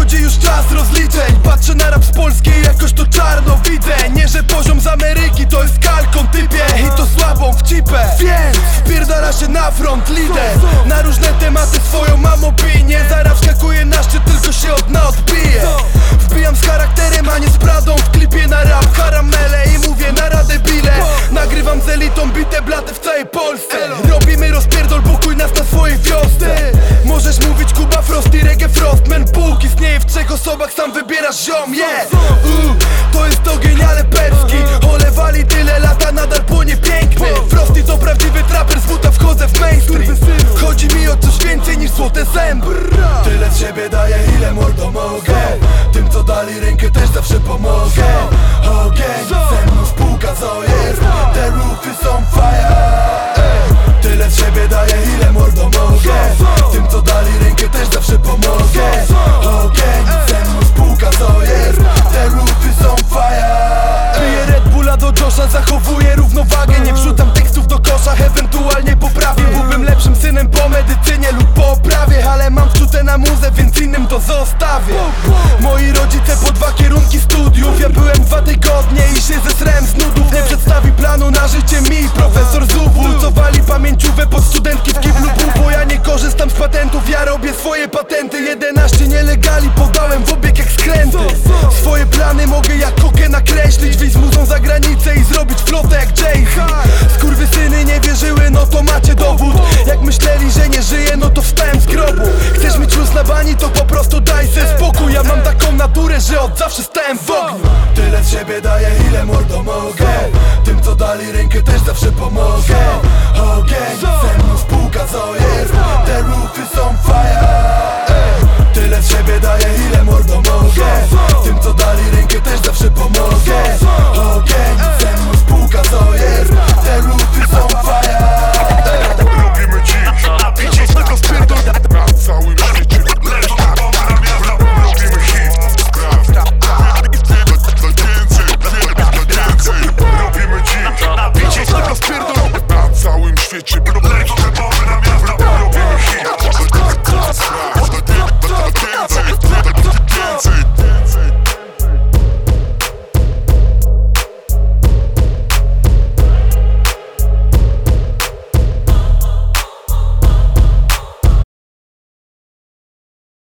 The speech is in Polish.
Nadchodzi już czas rozliczeń. Patrzę na rap z polskiej, jakoś to czarno widzę. Nie, że poziom z Ameryki to jest kalką typie i to słabą w cipę. Więc wpierdala się na front lider. Na różne tematy swoją mam opinię. Zaraz wskakuję na szczyt, tylko się od dna odbiję. Wbijam z charakterem, a nie z pradą. W klipie na rap karamele i mówię na radę bile. Nagrywam z elitą bite blaty w całej Polsce. Robimy rozpierdol, bukuj nas na swojej wiosce. Możesz mówić Kuba Frost i Reggae Frostman. Bóg istnieje w 3 osobach, sam wybierasz ziom, yeah. To jest ogień, ale perski. Olewali tyle lata, nadal płonie piękny. Frosty to prawdziwy traper, z buta wchodzę w mainstream. Chodzi mi o coś więcej niż złote zęby. Tyle z siebie daję, ile mordo mogę. Tym co dali rękę też zawsze pomogę. Ogień, ze mną spółka co jest. The roof is on fire. Tyle z siebie daję, ile mordo mogę. Tym co dali rękę też zawsze pomogę. Ogień, ze mną spółka co jest. The roof is on fire. Piję Red Bulla do Josha, zachowuję równowagę. Nie wrzucam tekstów do kosza, ewentualnie poprawię. Byłbym lepszym synem po medycynie lub po oprawie, ale mam wczutę na muzę, więc innym to zostawię. Moi rodzice po 2 kierunki studiów. Ja byłem 2 tygodnie i się zesrałem z nudów. Nie przedstawi planu na życie mi profesor Zubu, co wali pamięciówę pod studentki w kiblu bubu. Ja nie korzystam z patentów, ja robię swoje patenty. 11 nielegali podałem w obieg jak skręty. Swoje plany mogę jak kokę nakreślić. Wyjść z muzą za granicę i zrobić flotę jak Jay-Z. Skurwysyny nie wierzyły, no to macie dowód. Jak myśleli, że nie żyję, no to wstałem z grobu. Chcesz mieć luz na bani, to po prostu daj se spokój. Ja mam taką naturę, że od zawsze stałem w ogniu. Tyle z siebie daję, ile mordo mogę. Tym co dali rękę też zawsze pomogę. Ogień, ze mną spółka co jest. The roof is on fire. Tyle z siebie daję, ile mordo mogę. Tym